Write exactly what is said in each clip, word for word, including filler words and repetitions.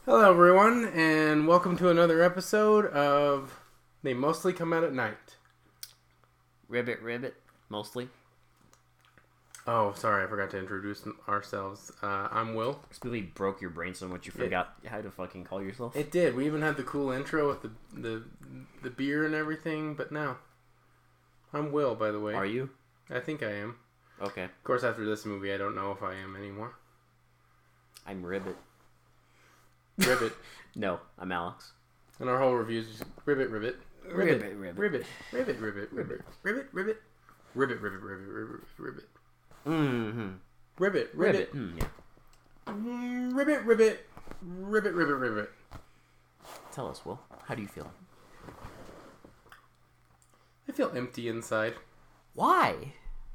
Hello, everyone, and welcome to another episode of They Mostly Come Out at Night. Ribbit, ribbit, mostly. Oh, sorry, I forgot to introduce ourselves. Uh, I'm Will. This movie broke your brain so much you forgot it, how to fucking call yourself. It did. We even had the cool intro with the the the beer and everything, but no. I'm Will, by the way. Are you? I think I am. Okay. Of course, after this movie, I don't know if I am anymore. I'm Ribbit. Ribbit. No, I'm Alex. And our whole review is just ribbit, ribbit. Ribbit, Ribbit, ribbit. ribbit, ribbit, ribbit, ribbit, ribbit, ribbit, ribbit, ribbit, ribbit, ribbit, ribbit. Mm-hmm. Ribbit, ribbit, Ribbit. Mm, yeah. Mm, ribbit, ribbit, ribbit, ribbit, ribbit. Tell us, Will. How do you feel? I feel empty inside. Why?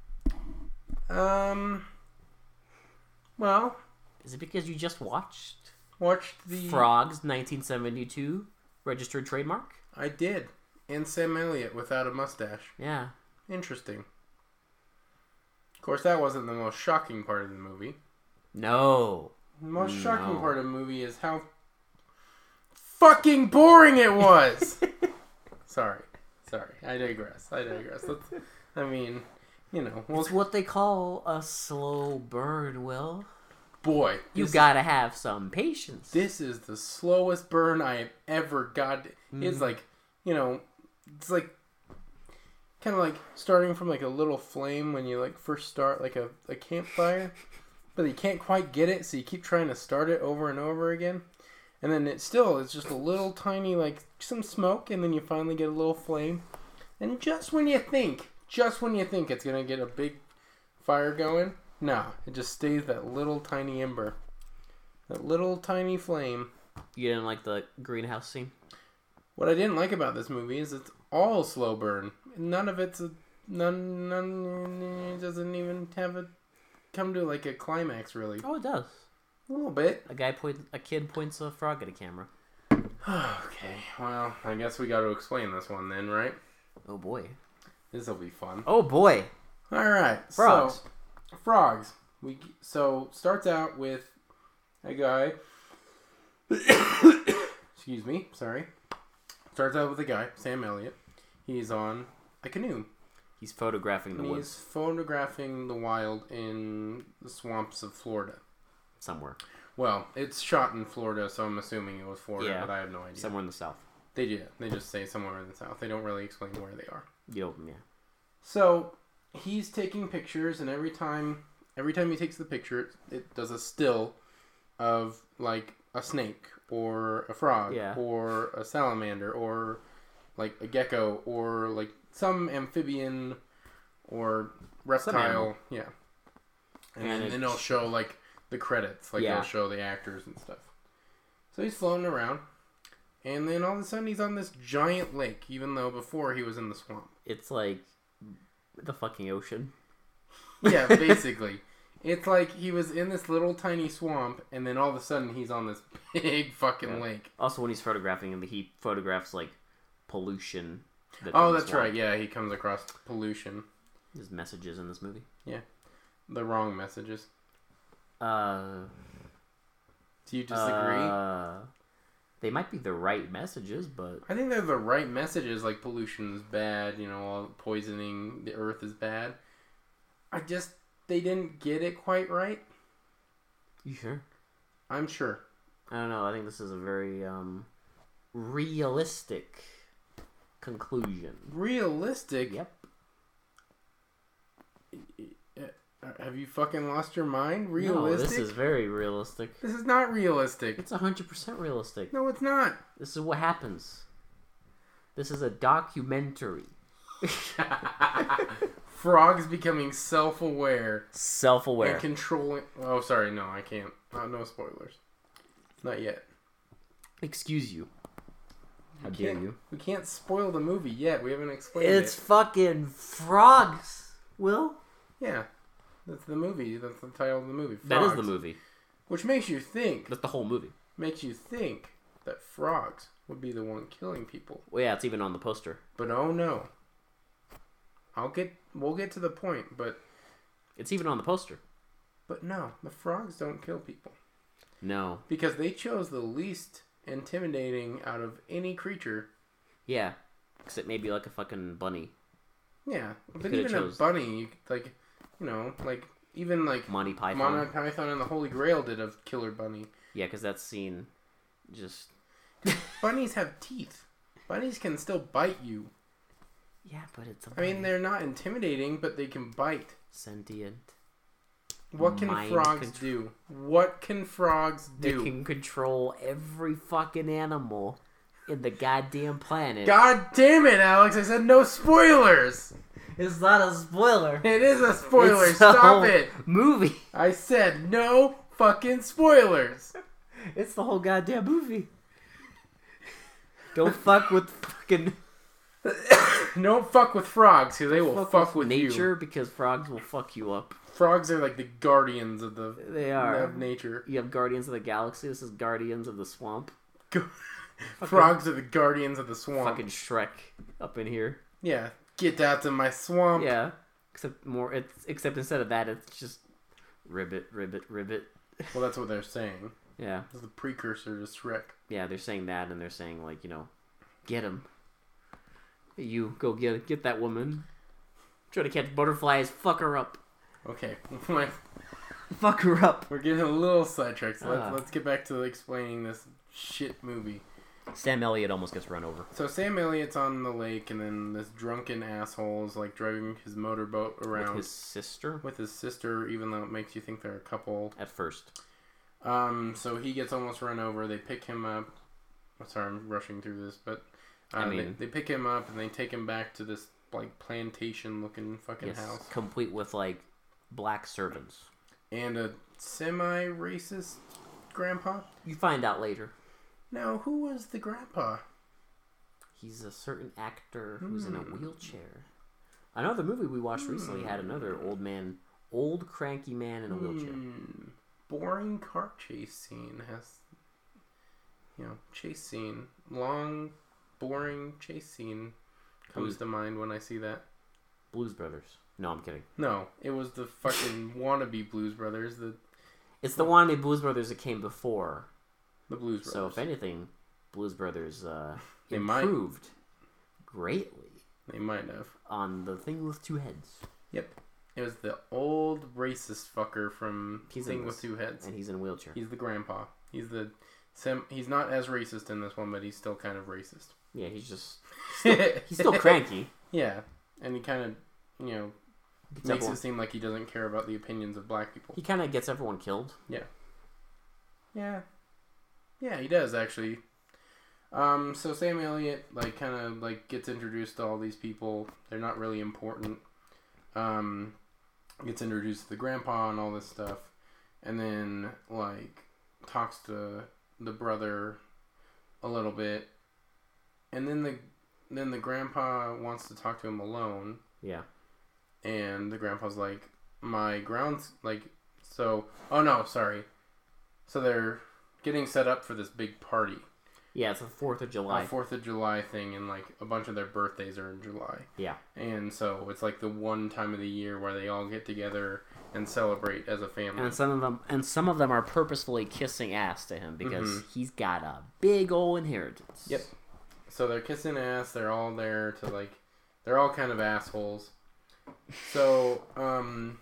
Um. Well, Is it because you just watched watched the Frogs nineteen seventy-two registered trademark? I did, and Sam Elliott without a mustache. Yeah. Interesting. Of course, that wasn't the most shocking part of the movie. No. The most No. shocking part of the movie is how fucking boring it was. Sorry, sorry. I digress. I digress. Let's, I mean, you know, well, It's what they call a slow burn, Will. boy, You this- gotta have some patience. This is the slowest burn I have ever got. Mm-hmm. It's like, you know, it's like kind of like starting from like a little flame when you like first start like a, a campfire, but you can't quite get it, so you keep trying to start it over and over again. And then it still it's just a little tiny like some smoke, and then you finally get a little flame. And just when you think, just when you think it's going to get a big fire going, no, it just stays that little tiny ember. That little tiny flame. You didn't like the greenhouse scene? What I didn't like about this movie is it's all slow burn. None of it's a none none it doesn't even have a come to like a climax really. Oh, it does. A little bit. A guy point, a kid points a frog at a camera. Okay, well, I guess we got to explain this one then, right? Oh boy. This will be fun. Oh boy. All right, Frogs. So, frogs. We so starts out with a guy. Excuse me. Sorry. Starts out with a guy, Sam Elliott. He's on a canoe. He's photographing the And woods he's photographing the wild in the swamps of Florida. somewhere. Well, it's shot in Florida, so I'm assuming it was Florida, Yeah. but I have no idea. Somewhere in the south. They do. They just say somewhere in the south. They don't really explain where they are. Yo, yeah. So he's taking pictures, and every time, every time he takes the picture, it, it does a still of like a snake or a frog Yeah. or a salamander or like a gecko or like some amphibian or reptile. animal. Yeah. And, And then, it- then it'll show like the credits, like Yeah. it'll show the actors and stuff. So he's floating around, and then all of a sudden he's on this giant lake, even though before he was in the swamp. It's like the fucking ocean. Yeah, basically. It's like he was in this little tiny swamp, and then all of a sudden he's on this big fucking Yeah. lake. Also, when he's photographing him, he photographs like pollution. That Oh, comes that's along. right. Yeah, he comes across pollution. There's messages in this movie. The wrong messages. Uh, Do you disagree? Uh, they might be the right messages, but I think they're the right messages, like pollution is bad, you know, all poisoning the earth is bad. I just, they didn't get it quite right. you sure? I'm sure. I don't know. I think this is a very um realistic conclusion. Realistic? Yep. Have you fucking lost your mind? No, Realistic? this is very realistic. This is not realistic. It's one hundred percent realistic. No, it's not. This is what happens. This is a documentary. Frogs becoming self-aware Self-aware. and controlling. Oh, sorry, no, I can't. Uh, no spoilers. Not yet. Excuse you. How We dare can't- you? We can't spoil the movie yet. We haven't explained It's it. fucking frogs, Will. Yeah, that's the movie. That's the title of the movie. That is the Frogs. movie. Which makes you think. That's the whole movie. Makes you think that frogs would be the one killing people. Well, yeah, it's even on the poster. But oh no. I'll get. We'll get to the point. But It's even on the poster. but no, the frogs don't kill people. No. Because they chose the least intimidating out of any creature. Yeah. Except maybe like a fucking bunny. Yeah. But Could've even chose. a bunny, you could, like, you know, like, even like Monty Python. Monty Python and the Holy Grail did a killer bunny. Yeah, because that scene just... Bunnies have teeth. Bunnies can still bite you. Yeah, but it's a I bunny. mean, they're not intimidating, but they can bite. Sentient. What can Mind frogs contr- do? What can frogs They do? can control every fucking animal in the goddamn planet. God damn it, Alex! I said no spoilers! It's not a spoiler. It is a spoiler, It's the stop whole it! movie. I said no fucking spoilers! It's the whole goddamn movie. Don't fuck with fucking... Don't fuck with frogs, because they will fuck, fuck, with, with nature you. because frogs will fuck you up. Frogs are like the guardians of the They are. of nature. You have Guardians of the Galaxy. This is Guardians of the Swamp. Frogs are the guardians of the swamp. Fucking Shrek up in here. Yeah, get out of my swamp. Yeah. Except more. It's except instead of that, it's just ribbit, ribbit, ribbit. Well, that's what they're saying. Yeah. It's the precursor to Shrek. Yeah, they're saying that, and they're saying like, you know, get him. You go get get that woman. Try to catch butterflies. Fuck her up. Okay, Fuck her up. we're getting a little sidetracked. So let's, Ah. let's get back to explaining this shit movie. Sam Elliott almost gets run over. So Sam Elliott's on the lake, and then this drunken asshole is like driving his motorboat around With his sister? with his sister, even though it makes you think they're a couple. At first. Um, so he gets almost run over. They pick him up. I'm sorry, I'm rushing through this, but uh, I mean- they, they pick him up and they take him back to this like plantation-looking fucking Yes, house, complete with like black servants. and a semi-racist grandpa. You find out later. Now, who was the grandpa? He's a certain actor who's in a Hmm. wheelchair. Another movie we watched recently had another old man, old cranky man in a wheelchair. Hmm. Boring car chase scene has, you know, chase scene. Long, boring chase scene comes Blues- to mind when I see that. Blues Brothers. No, I'm kidding. No, it was the fucking wannabe Blues Brothers, the It's the wannabe Blues Brothers that came before. the Blues Brothers. So if anything, Blues Brothers uh, They might. improved greatly They might have. on the thing with two heads. Yep. It was the old racist fucker from He's in Thing with this. Two Heads. And he's in a wheelchair. He's the grandpa. He's the Sam. He's not as racist in this one, but he's still kind of racist. Yeah, he's just he's still cranky. Yeah, and he kind of, you know, Gets makes everyone- it seem like he doesn't care about the opinions of black people. He kind of gets everyone killed. Yeah. Yeah. Yeah, he does actually. Um, so Sam Elliott like kind of like gets introduced to all these people. They're not really important. Um, gets introduced to the grandpa and all this stuff, and then like talks to the brother a little bit, and then the then the grandpa wants to talk to him alone. Yeah. And the grandpa's like, my grounds, like, so, oh no, sorry. So they're getting set up for this big party. Yeah, it's the fourth of July. A fourth of July thing, and like a bunch of their birthdays are in July. Yeah. And so it's like the one time of the year where they all get together and celebrate as a family. And some of them and some of them are purposefully kissing ass to him because Mhm. he's got a big old inheritance. Yep. So they're kissing ass, they're all there to like, they're all kind of assholes. So, um,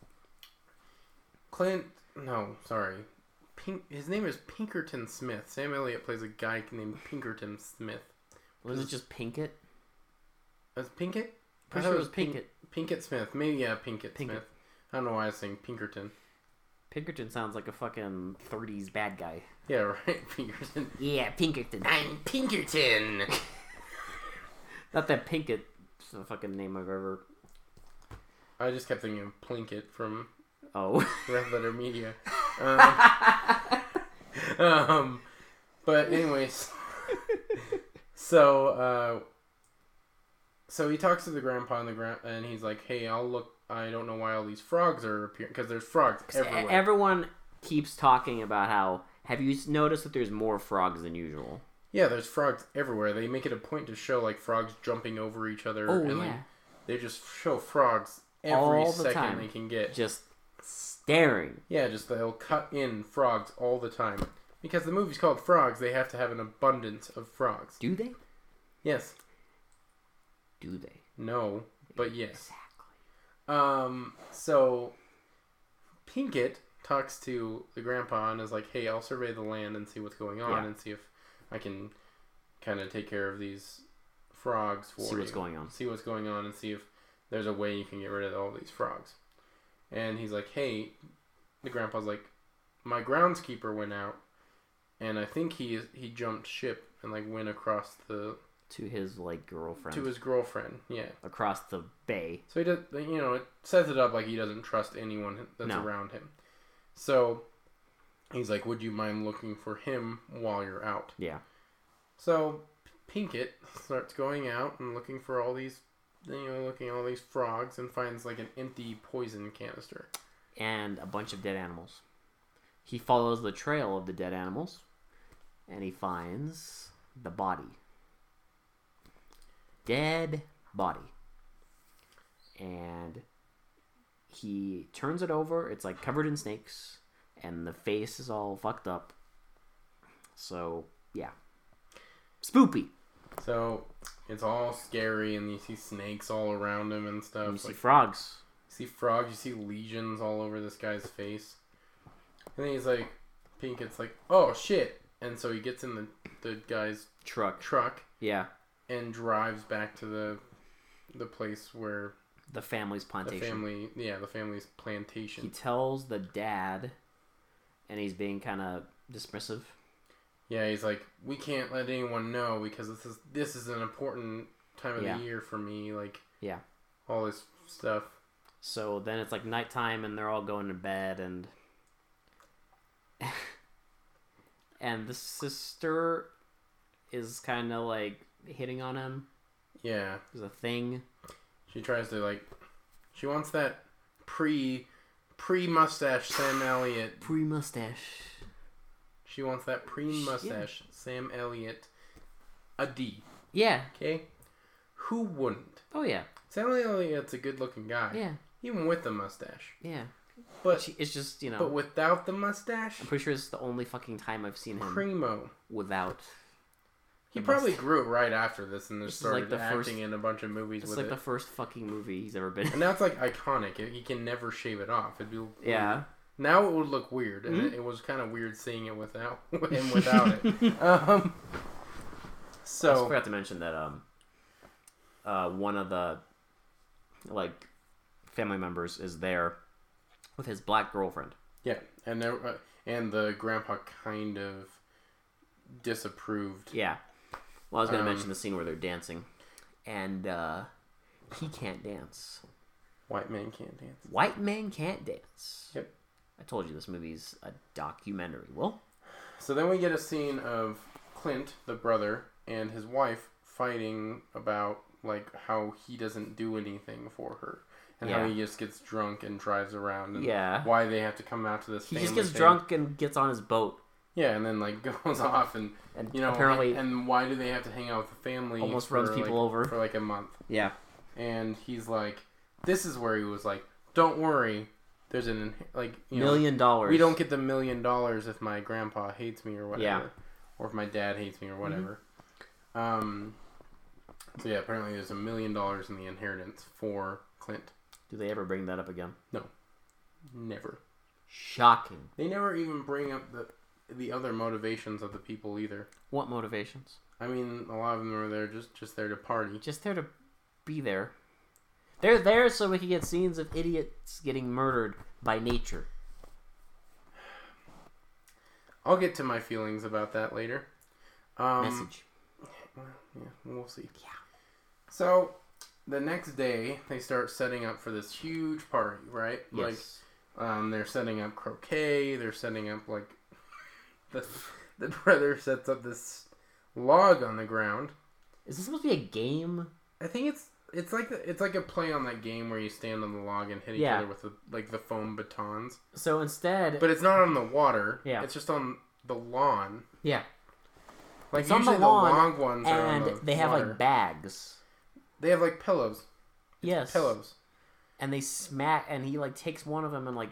Clint, no, sorry. Pink, his name is Pinkerton Smith. Sam Elliott plays a guy named Pinkerton Smith. Was it just Pinkett? Was it Pinkett? I Pretty thought sure it was Pinkett. Pink, Pinkett Smith. Maybe, yeah, Pinkett, Pinkett. Smith. I don't know why I was saying Pinkerton. Pinkerton sounds like a fucking thirties bad guy. Yeah, right, Pinkerton. Yeah, Pinkerton. I'm Pinkerton! Not that Pinkett's the fucking name I've ever... I just kept thinking of Plinkett from Oh. Red Letter Media. Um, um, but anyways, so uh, so he talks to the grandpa and the grand, and he's like, "Hey, I'll look. I don't know why all these frogs are appearing because there's frogs everywhere." Everyone keeps talking about how... Have you noticed that there's more frogs than usual? Yeah, there's frogs everywhere. They make it a point to show like frogs jumping over each other, Oh, and yeah. like, they just show frogs every All the second time. they can get. Just staring. Yeah, just they'll cut in frogs all the time. Because the movie's called Frogs, they have to have an abundance of frogs. Do they? Yes. Do they? No, but yes. Exactly. Um, so Pinkett talks to the grandpa and is like, hey, I'll survey the land and see what's going on Yeah. and see if I can kind of take care of these frogs for you. See what's going on. See what's going on and see if there's a way you can get rid of all these frogs. And he's like, hey, the grandpa's like, my groundskeeper went out and I think he he jumped ship and like went across the To his, like, girlfriend. to his girlfriend. Yeah. Across the bay. So he does, you know, it sets it up like he doesn't trust anyone that's No. around him. So he's like, would you mind looking for him while you're out? Yeah. So Pinkett starts going out and looking for all these, you know, looking at all these frogs and finds like an empty poison canister. And a bunch of dead animals. He follows the trail of the dead animals, and he finds the body. Dead body. And he turns it over. It's like covered in snakes, and the face is all fucked up. So, yeah. Spoopy. So it's all scary and you see snakes all around him and stuff. And you see like, frogs. you see frogs, you see legions all over this guy's face. And then he's like, Pinkett's like, oh shit. And so he gets in the, the guy's Truck. truck Yeah. and drives back to the the place where The family's plantation. the family, yeah, the family's plantation. He tells the dad, and he's being kind of dismissive. Yeah, he's like, we can't let anyone know because this is this is an important time of Yeah. the year for me. Like, Yeah. all this stuff. So then it's like nighttime, and they're all going to bed, and and the sister is kind of like hitting on him. Yeah, There's a thing. she tries to like, she wants that pre pre mustache Sam Elliott. Pre mustache. She wants that pre mustache Sam Elliott. A D. Yeah. Okay, who wouldn't? Oh yeah. Sam Elliott's a good looking guy. Yeah. Even with the mustache. Yeah. But She, it's just you know. but without the mustache, I'm pretty sure it's the only fucking time I've seen him primo. without. He the probably mustache. grew it right after this and This just is like started the acting first- in a bunch of movies It's with like it. the first fucking movie he's ever been. And now it's like iconic. He can never shave it off. It'd be Yeah. Now it would look weird, and Mhm. it, it was kind of weird seeing it without him without it. Um, I so forgot to mention that um, uh, one of the like family members is there with his black girlfriend. yeah, and there, uh, and the grandpa kind of disapproved. Yeah. Well, I was going to Um, mention the scene where they're dancing, and uh, he can't dance. White man can't dance. White man can't dance. Yep. I told you this movie's a documentary. Well, So then we get a scene of Clint, the brother, and his wife fighting about like how he doesn't do anything for her, and how Yeah. he just gets drunk and drives around, and yeah. why they have to come out to this. He just family gets thing. drunk and gets on his boat. Yeah, and then like goes off, and And you know, apparently and why do they have to hang out with the family? almost for, runs people like, over. for like a month. Yeah. And he's like, this is where he was like, don't worry, there's an like you know, Million dollars. we don't get the million dollars if my grandpa hates me or whatever, Yeah. or if my dad hates me or whatever. Mm-hmm. Um. So yeah, apparently there's a million dollars in the inheritance for Clint. Do they ever bring that up again? Never. Shocking. They never even bring up the the other motivations of the people either. What motivations? I mean, a lot of them are there just just there to party. Just there to be there. They're there so we can get scenes of idiots getting murdered by nature. I'll get to my feelings about that later. Um, Message. Yeah, we'll see. Yeah. So, the next day, they start setting up for this huge party, right? Yes. Like, um, they're setting up croquet. They're setting up, like, the, the brother sets up this log on the ground. Is this supposed to be a game? I think it's it's like it's like a play on that game where you stand on the log and hit each Yeah. other with the, like the foam batons. So instead, But it's not on the water. Yeah. It's just on the lawn. yeah, Like It's on the usually the, lawn, long ones are on and the they have water. like bags. They have like pillows. Yes. Pillows. And they smack, and he like takes one of them and like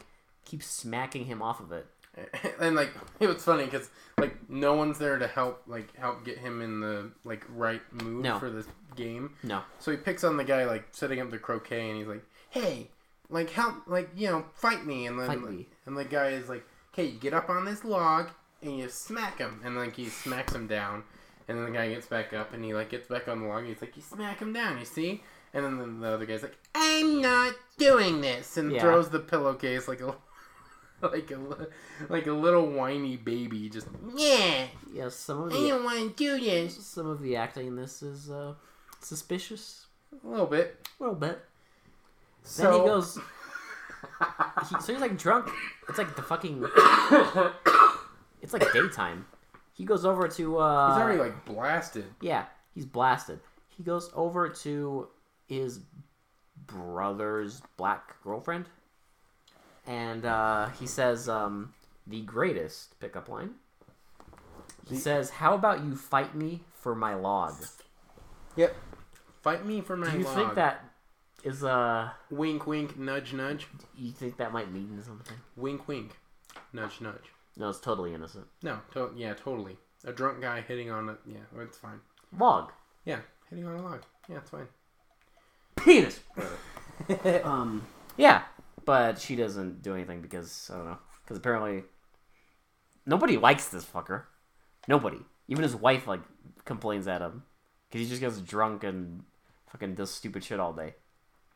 keeps smacking him off of it. And like it was funny because like no one's there to help like help get him in the like right mood No. for this game. No. So he picks on the guy like setting up the croquet, and he's like, "Hey, like help, like you know, fight me." And then Fight me. and the guy is like, "Okay, you get up on this log and you smack him," and like he smacks him down, and then the guy gets back up and he like gets back on the log. And he's like, "You smack him down, you see?" And then the other guy's like, "I'm not doing this," and Yeah. throws the pillowcase like a. Like a, like a little whiny baby, just yeah. Yeah, some of I the don't want to do this. some of the acting in this is uh, suspicious. A little bit. A little bit. So Then he goes. He, so he's like drunk. It's like the fucking. It's like daytime. He goes over to. Uh, He's already like blasted. Yeah, he's blasted. He goes over to his brother's black girlfriend. And uh, he says um, the greatest pickup line. He The- says, "How about you fight me for my log?" Yep. Fight me for my Do you log. think that is uh? Wink, wink, nudge, nudge. You think that might mean something? Wink, wink, nudge, nudge. No, it's totally innocent. No, to- yeah, totally. A drunk guy hitting on a yeah, it's fine. Log. Yeah, hitting on a log. Yeah, it's fine. Penis. um. Yeah, but she doesn't do anything because I don't know. Because apparently nobody likes this fucker. Nobody. Even his wife like complains at him because he just gets drunk and fucking does stupid shit all day.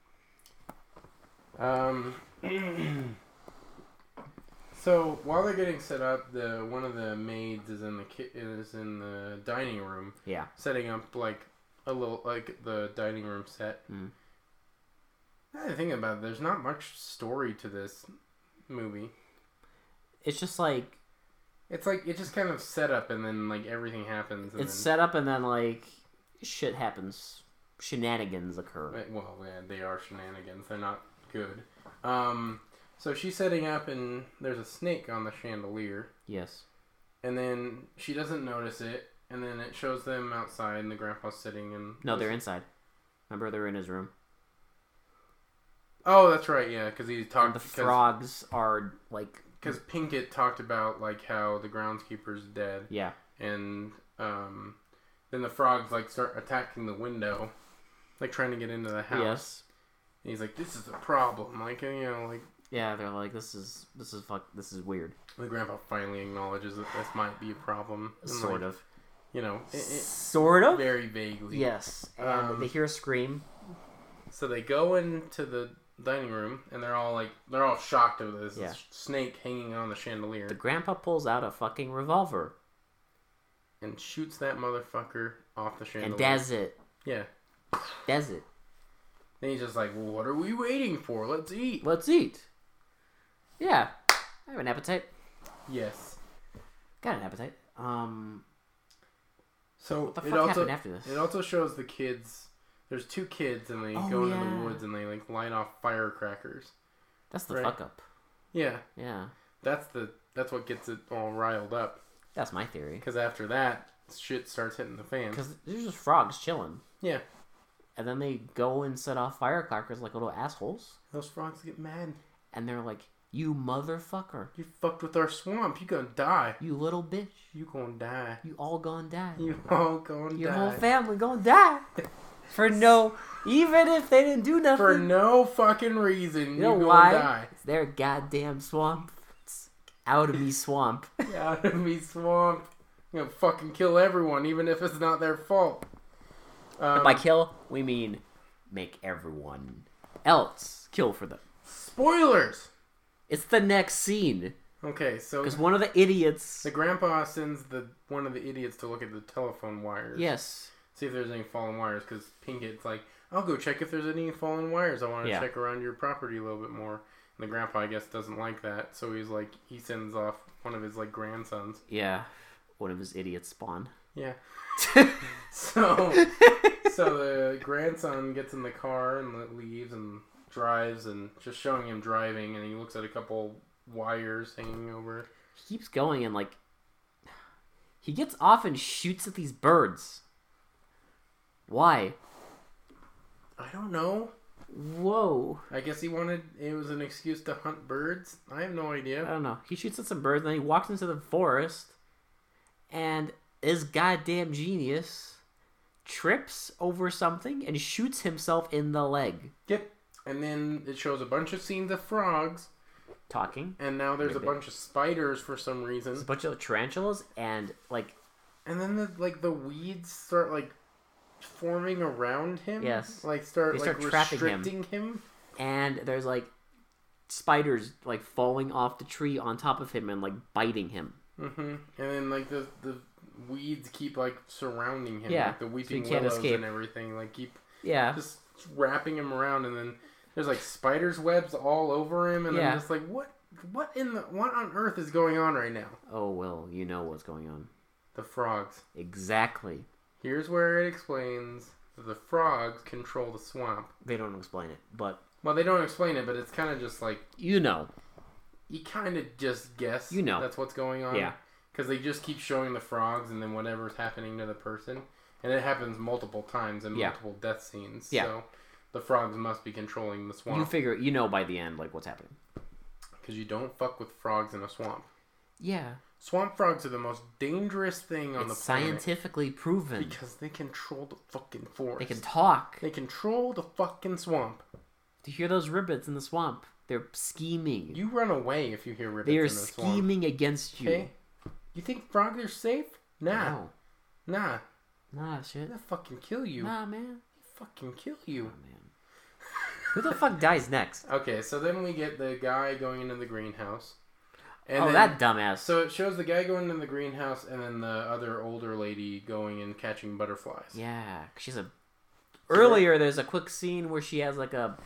Um. So while they're getting set up, the one of the maids is in the ki- is in the dining room, Yeah. setting up like a little like the dining room set. Mm. Now that I think about it, there's not much story to this movie. It's just like It's like it just kind of set up and then like everything happens. And it's then, set up and then like shit happens, shenanigans occur. well, yeah, they are shenanigans. They're not good. Um, so she's setting up and there's a snake on the chandelier, Yes. and then she doesn't notice it, and then it shows them outside, and the grandpa's sitting and No, they're inside. Remember, they're in his room. Oh, that's right. Yeah, because he And talked. the Because frogs are like Pinkett talked about like how the groundskeeper's dead, yeah. and um, then the frogs like start attacking the window, like trying to get into the house. Yes. And he's like, "This is a problem." Like you know, like Yeah, they're like this is this is fuck this is weird. the grandpa finally acknowledges that this might be a problem. And, Sort like, of. You know, it, it, Sort of. very vaguely. Yes. And Um, they hear a scream. So they go into the dining room, and they're all like, they're all shocked over this Yeah. snake hanging on the chandelier, The grandpa pulls out a fucking revolver and shoots that motherfucker off the chandelier. and does it. Yeah. Does it. Then he's just like, well, what are we waiting for? Let's eat. Let's eat. Yeah. I have an appetite. Yes. Got an appetite. Um. So What the it fuck also happened after this? it also shows the kids. There's two kids, and they Oh, go into yeah. the woods and they like light off firecrackers. That's the Right. fuck up. Yeah, Yeah. that's the that's what gets it all riled up. That's my theory. Because after that, shit starts hitting the fan. Because there's just frogs chilling. Yeah, And then they go and set off firecrackers like little assholes. those frogs get mad. And they're like, you motherfucker. You fucked with our swamp. You gonna die. You little bitch. You gonna die. You all gonna die. You all gonna Your die. whole family gonna die. For no, even if they didn't do nothing. For no fucking reason, you know you gonna why? die. It's their goddamn swamp. It's out of me swamp. Out of me swamp. You gonna fucking kill everyone, even if it's not their fault. Um, And by kill, we mean make everyone else kill for them. spoilers. It's the next scene. Okay, so Because one of the idiots. the grandpa sends the one of the idiots to look at the telephone wires. Yes. See if there's any fallen wires, because Pinkett's like, I'll go check if there's any fallen wires. I want to Yeah. check around your property a little bit more. And the grandpa, I guess, doesn't like that, so he's like, he sends off one of his like grandsons. Yeah. One of his idiots spawn. Yeah. So, so the grandson gets in the car and leaves and drives, and just showing him driving, and he looks at a couple wires hanging over. He keeps going and like. He gets off and shoots at these birds. Why? I don't know. Whoa. I guess he wanted, it was an excuse to hunt birds. I have no I idea. don't know. He shoots at some birds, then he walks into the forest, and his goddamn genius trips over something and shoots himself in the leg. Yep. And then it shows a bunch of scenes of frogs. Talking. And now there's Maybe. a bunch of spiders for some reason. There's a bunch of tarantulas, and, like... And then, the like, the weeds start, like, forming around him. Yes. Like, start, They like, start trapping him. restricting him. And there's, like, spiders, like, falling off the tree on top of him and, like, biting him. Mm-hmm. And then, like, the the weeds keep, like, surrounding him. Yeah, Like, the so he weeping can't willows escape. and everything. Like, keep Yeah. just wrapping him around. And then there's, like, spiders' webs all over him. And Yeah. I'm just like, what? What in the... What on earth is going on right now? Oh, well, you know what's going on. The frogs. Exactly. Here's where it explains that the frogs control the swamp. They don't explain it, but... Well, they don't explain it, but it's kind of just like... You know. You kind of just guess You know. that's what's going on. Yeah. Because they just keep showing the frogs and then whatever's happening to the person. And it happens multiple times in Yeah. multiple death scenes. Yeah. So the frogs must be controlling the You swamp. figure, you know by the end, like, what's happening. Because you don't fuck with frogs in a swamp. Yeah. Swamp frogs are the most dangerous thing on It's the planet. scientifically proven. Because they control the fucking forest. They can talk. They control the fucking swamp. Do you hear those ribbits in the swamp? They're scheming. You run away if you hear ribbits They are in the swamp. scheming against you. Okay? You think frogs are safe? Nah. No. Nah. Nah, shit. They'll fucking kill you. Nah, man. They'll fucking kill you. Oh, man. Who the fuck dies next? Okay, so then we get the guy going into the greenhouse. And oh, then, that dumbass. So it shows the guy going into the greenhouse and then the other older lady going and catching butterflies. Yeah, 'cause she's a... Earlier, there's a quick scene where she has, like, a...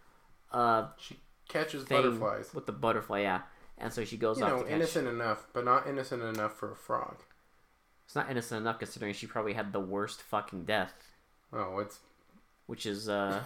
Uh, She catches thing butterflies. with the butterfly, yeah. And so she goes You off know, to catch... innocent enough, but not innocent enough for a frog. It's not innocent enough considering she probably had the worst fucking death. Oh, it's... Which is, uh...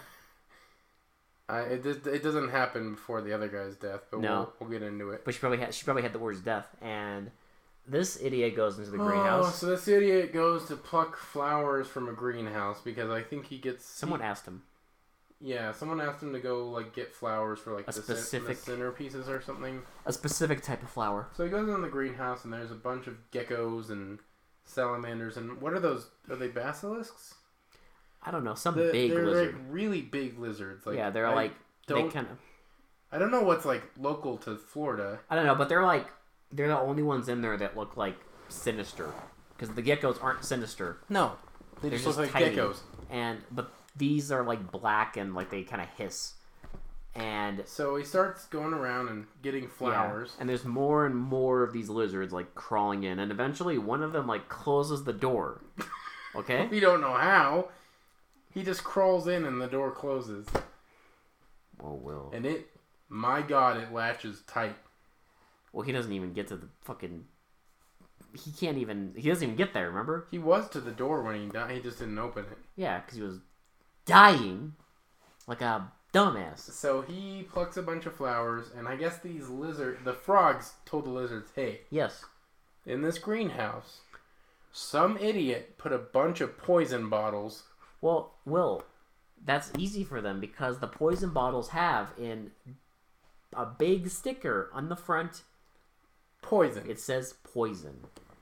I, it, it doesn't happen before the other guy's death, but No. we'll, we'll get into it. But she probably had she probably had the worst death. And this idiot goes into the Oh, greenhouse. so this idiot goes to pluck flowers from a greenhouse because I think he gets... Someone he, asked him. Yeah, someone asked him to go, like, get flowers for, like, A the, specific- cen- the centerpieces or something. A specific type of flower. So he goes in the greenhouse and there's a bunch of geckos and salamanders and what are those? Are they basilisks? I don't know. Some The- big they're lizard. like really big lizards. Like, yeah, they're I like... They don't. kind of... I don't know what's like local to Florida. I don't know, but they're like... They're the only ones in there that look like sinister. Because the geckos aren't sinister. No, they They're just look just like tiny. geckos. And... But these are like black and like they kind of hiss. And... So he starts going around and getting flowers. Yeah, and there's more and more of these lizards like crawling in, and eventually one of them like closes the door. Okay? We don't know how. He just crawls in and the door closes. Oh, Will. And it, my God, it latches tight. Well, he doesn't even get to the fucking... He can't even... He doesn't even get there, remember? He was to the door when he died. He just didn't open it. Yeah, because he was dying like a dumbass. So he plucks a bunch of flowers, and I guess these lizard, the frogs told the lizards, hey, Yes. in this greenhouse, some idiot put a bunch of poison bottles. Well, Will, that's easy for them because the poison bottles have in a big sticker on the front, Poison. it says poison.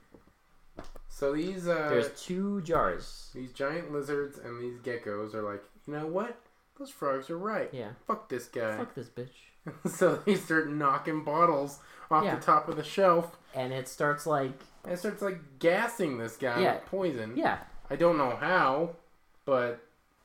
So these uh, There's two jars. these giant lizards and these geckos are like, you know what? Those frogs are right. Yeah. Fuck this guy. Fuck this bitch. So they start knocking bottles off Yeah. the top of the shelf. And it starts like, And it starts like gassing this guy Yeah. with poison. yeah. I don't know how, but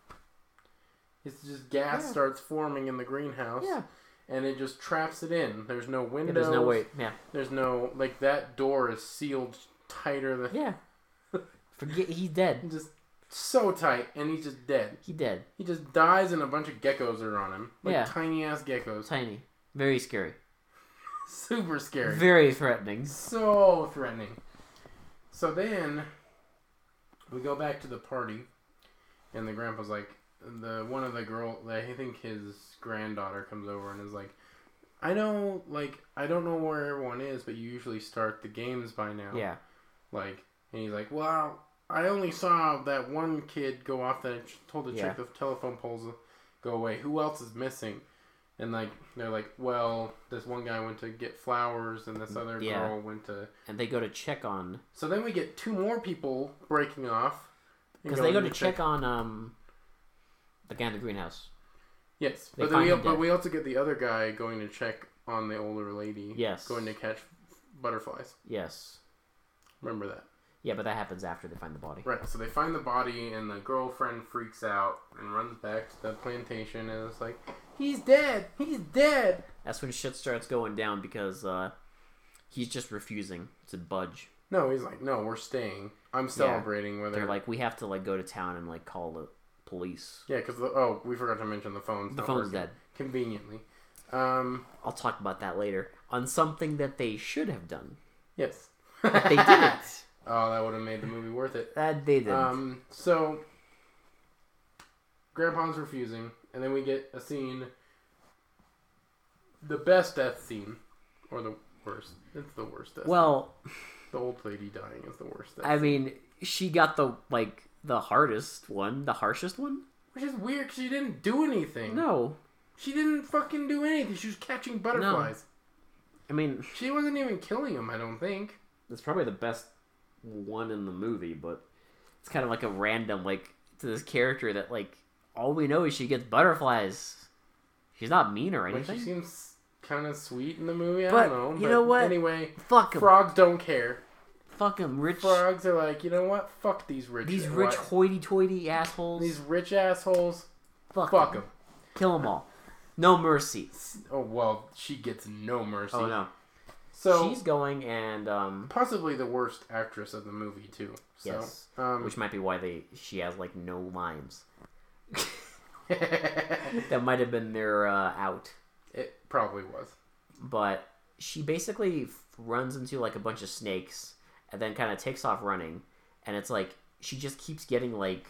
it's just gas Yeah. starts forming in the greenhouse. Yeah. And it just traps it in. There's no Yeah, windows. there's no way. Yeah. There's no, like, that door is sealed tighter than. Yeah. Forget, he's dead. Just so tight, and he's just dead. He dead. He just dies, and a bunch of geckos are on him. Like Yeah. tiny ass geckos. Tiny. Very scary. Super scary. Very threatening. So threatening. So then we go back to the party, and the grandpa's like, the one of the girl, I think his granddaughter comes over and is like, I know, like, I don't know where everyone is, but you usually start the games by now. Yeah. Like, and he's like, well, I only saw that one kid go off that told the Yeah. chick the telephone poles go away. Who else is missing? And like they're like, well, this one guy went to get flowers, and this other Yeah. girl went to. And they go to check on. So then we get two more people breaking off. Because they go to check, check on um, the guy in the greenhouse. Yes, They but, find we, him but dead. we also get the other guy going to check on the older lady. Yes. Going to catch butterflies. Yes. Remember that. Yeah, but that happens after they find the body. Right, so they find the body, and the girlfriend freaks out and runs back to the plantation, and it's like, he's dead! He's dead! That's when shit starts going down because uh, he's just refusing to budge. No, he's like, no, we're staying. I'm celebrating yeah. whether... They're like, we have to like go to town and like call the police. Yeah, because, oh, we forgot to mention the phone's The not phone's working. dead. Conveniently. Um, I'll talk about that later. On something that they should have done. yes. But they didn't. Oh, that would have made the movie worth it. That they didn't. Um, so, Grandpa's refusing, and then we get a scene, the best death scene, or the worst. It's the worst death well, scene. The old lady dying is the worst death I scene. mean, she got the, like, the hardest one, the harshest one? Which is weird, because she didn't do anything. No. She didn't fucking do anything. She was catching butterflies. I mean... She wasn't even killing them, I don't think. That's probably the best one in the movie, but it's kind of like a random, like, to this character that, like, all we know is she gets butterflies. She's not mean or Like, anything. she seems kind of sweet in the movie. I But, don't know. you but know what? Anyway, Fuck 'em. frogs don't care. Fuck 'em, rich... Frogs are like, you know what? Fuck these rich... These rich what? hoity-toity assholes. These rich assholes. Fuck, Fuck 'em. them. Kill them all. No mercy. Oh, well, she gets no mercy. Oh, no. So, She's going and, um... possibly the worst actress of the movie, too. So, yes. Um, Which might be why they she has, like, no lines. That might have been their uh, out. It probably was. But she basically f- runs into, like, a bunch of snakes and then kind of takes off running. And it's like, she just keeps getting, like...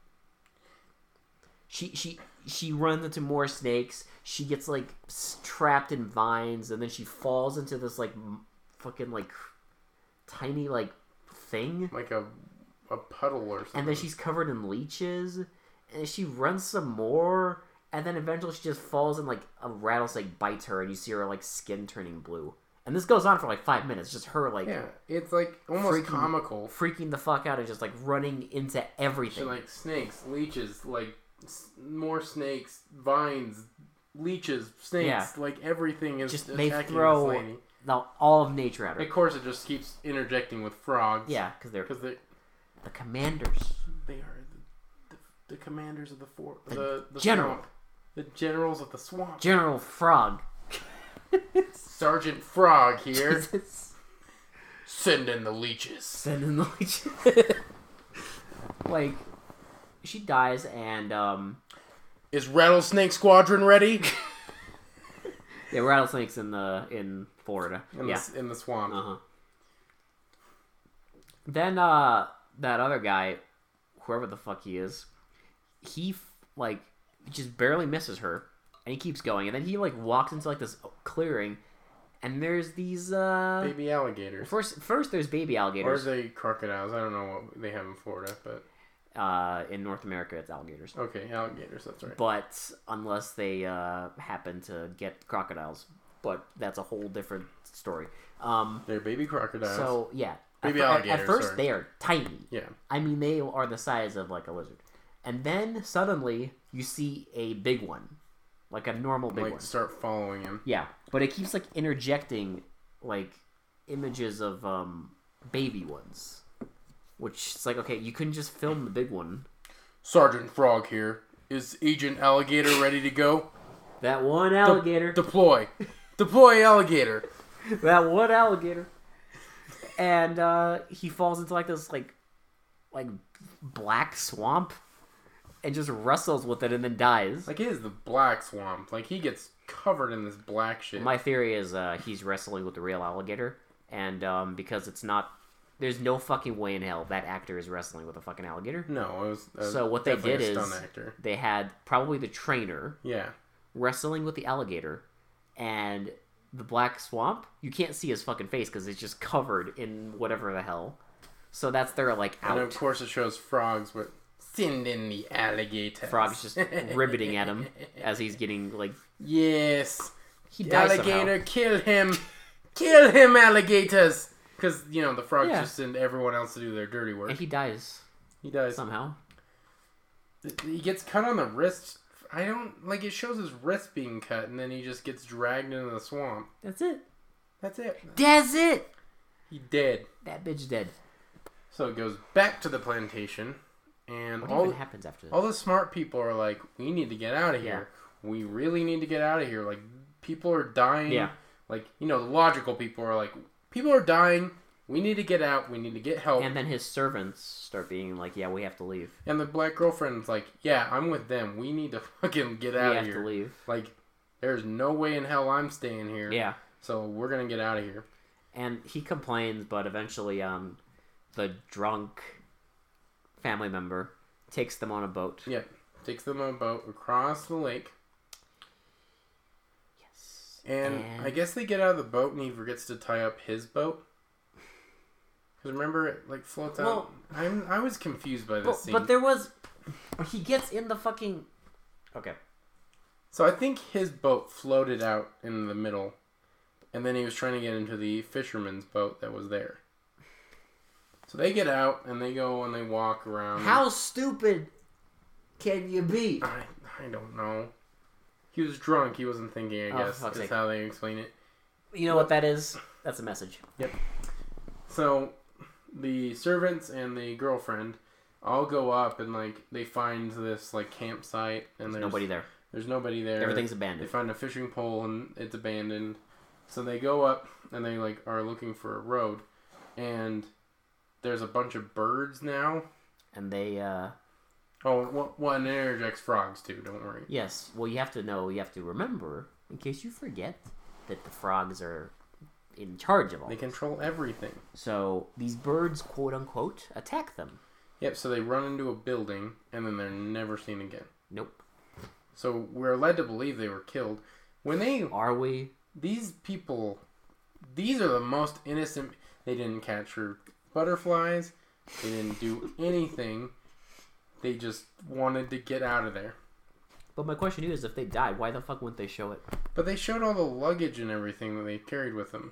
She, she, she runs into more snakes. She gets, like, s- trapped in vines. And then she falls into this, like, m- fucking, like, tiny, like, thing. Like a, a puddle or something. And then she's covered in leeches. And she runs some more. And then eventually she just falls and, like, a rattlesnake bites her. And you see her, like, skin turning blue. And this goes on for, like, five minutes. Just her, like... Yeah, it's, like, almost freaking, comical. Freaking the fuck out and just, like, running into everything. She, like, snakes, leeches, like, s- more snakes, vines, leeches, snakes. Yeah. Like, everything is Just, attacking they this throw lady. the, all of nature at her. Of course, it just keeps interjecting with frogs. Yeah, because they're... Because they, the commanders. they are the, the, the commanders of the fort. The The, the general. swamp. The generals of the swamp. General Frog. Sergeant Frog here. Jesus. Send in the leeches. Send in the leeches. Like, she dies and, um... Is Rattlesnake Squadron ready? yeah, rattlesnakes in the in Florida. In, yeah. the, in the swamp. Uh-huh. Then, uh, that other guy, whoever the fuck he is, he, f- like, just barely misses her, and he keeps going, and then he, like, walks into, like, this clearing, and there's these, uh... Baby alligators. First, first there's baby Or alligators. are they crocodiles? I don't know what they have in Florida, but... Uh, in North America, it's alligators. Okay, alligators, that's right. But, unless they, uh, happen to get crocodiles. But that's a whole different story. Um, They're baby crocodiles. so, yeah. Baby at, fir- alligators, At first, sorry. they are tiny. Yeah. I mean, they are the size of, like, a lizard. And then, suddenly, you see a big one. Like, a normal big like, one. start following him. Yeah. But it keeps, like, interjecting, like, images of, um, baby ones. Which, it's like, okay, you couldn't just film the big one. Sergeant Frog here. Is Agent Alligator ready to go? That one alligator. De- deploy. Deploy alligator. That one alligator. And uh, he falls into like this like like black swamp and just wrestles with it and then dies. Like, it is the black swamp. Like, he gets covered in this black shit. My theory is uh, he's wrestling with the real alligator, and um, because it's not, there's no fucking way in hell that actor is wrestling with a fucking alligator. No, it was uh, So what they definitely did a is stunt actor. they had probably the trainer Yeah. wrestling with the alligator, and the black swamp, you can't see his fucking face because it's just covered in whatever the hell. So that's their, like, out. And of course it shows frogs with Send in the alligators. Frog's just ribbiting at him as he's getting, like... Yes. He dies Alligator, somehow. kill him. Kill him, alligators. Because, you know, the frogs Yeah. just send everyone else to do their dirty work. And he dies. He dies. Somehow. He gets cut on the wrist. I don't... Like, it shows his wrist being cut, and then he just gets dragged into the swamp. That's it. That's it. That's it! He dead. That bitch dead. So it goes back to the plantation, and What all even happens after this? all the smart people are like, we need to get out of here. We really need to get out of here. Like, people are dying. Yeah. Like, you know, the logical people are like, people are dying. We need to get out. We need to get help. And then his servants start being like, yeah, we have to leave. And the black girlfriend's like, yeah, I'm with them. We need to fucking get out we of have here. to leave. Like, there's no way in hell I'm staying here. Yeah. So we're going to get out of here. And he complains, but eventually um, the drunk family member takes them on a boat. Yeah. Takes them on a boat across the lake. Yes. And, And- I guess they get out of the boat and he forgets to tie up his boat. Because remember, it like floats out. Well- I'm, I was confused by this But, scene. but there was... He gets in the fucking... Okay. So I think his boat floated out in the middle. And then he was trying to get into the fisherman's boat that was there. So they get out and they go and they walk around. How stupid can you be? I, I don't know. He was drunk. He wasn't thinking, I Oh, guess. for fuck's That's sake. how they explain it. You know what that is? That's a message. So the servants and the girlfriend all go up and like they find this like campsite and There's there's nobody there. There's nobody there. Everything's They abandoned. find a fishing pole and it's abandoned. So they go up and they like are looking for a road, and there's a bunch of birds now. And they, uh... Oh, one, one interjects frogs too. Don't worry. Yes. Well, you have to know, you have to remember, in case you forget, that the frogs are in charge of all They this. control everything. So, these birds, quote-unquote, attack them. Yep. So they run into a building and then they're never seen again. Nope. So we're led to believe they were killed. When they Are we? These people, these are the most innocent. They didn't capture butterflies. They didn't do anything. They just wanted to get out of there. But my question is, if they died, why the fuck wouldn't they show it? But they showed all the luggage and everything that they carried with them.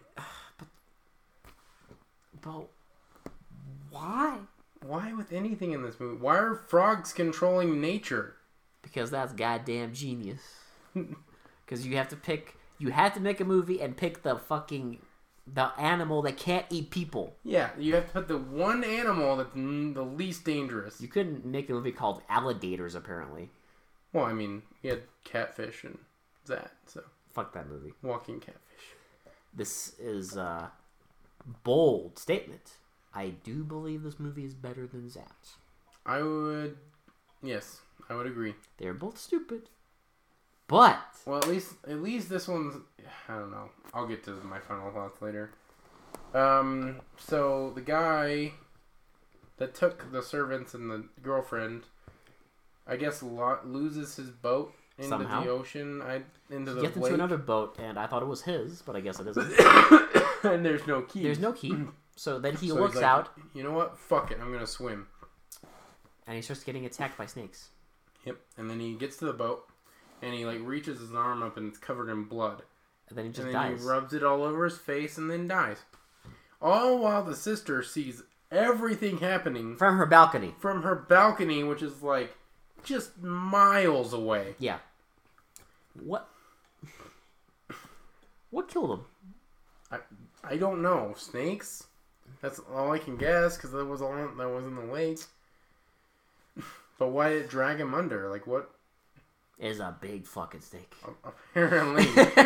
But why? Why with anything in this movie? Why are frogs controlling nature? Because that's goddamn genius. Because you have to pick, you have to make a movie and pick the fucking, the animal that can't eat people. Yeah, you have to put the one animal that's mm, the least dangerous. You couldn't make a movie called Alligators, apparently. Well, I mean, you had catfish and that, so. Fuck that movie. Walking catfish. This is a bold statement. I do believe this movie is better than Zapped. I would, yes, I would agree. They're both stupid. But, Well, at least at least this one's, I don't know. I'll get to my final thoughts later. Um, so the guy that took the servants and the girlfriend, I guess, lo- loses his boat into Somehow. the ocean. I into he the gets lake, into another boat, and I thought it was his, but I guess it isn't. and there's no key. There's no key. So then he So looks he's like, out, You know what? Fuck it. I'm gonna swim. and he starts getting attacked by snakes. Yep. And then he gets to the boat, and he like reaches his arm up, and it's covered in blood. And then he just and then dies. he rubs it all over his face, and then dies. All while the sister sees everything happening From her balcony. from her balcony, which is like just miles away. Yeah. What? What killed him? I I don't know. Snakes? That's all I can guess because that was all that was in the lake. But why did it drag him under? Like what? Is a big fucking snake. Apparently,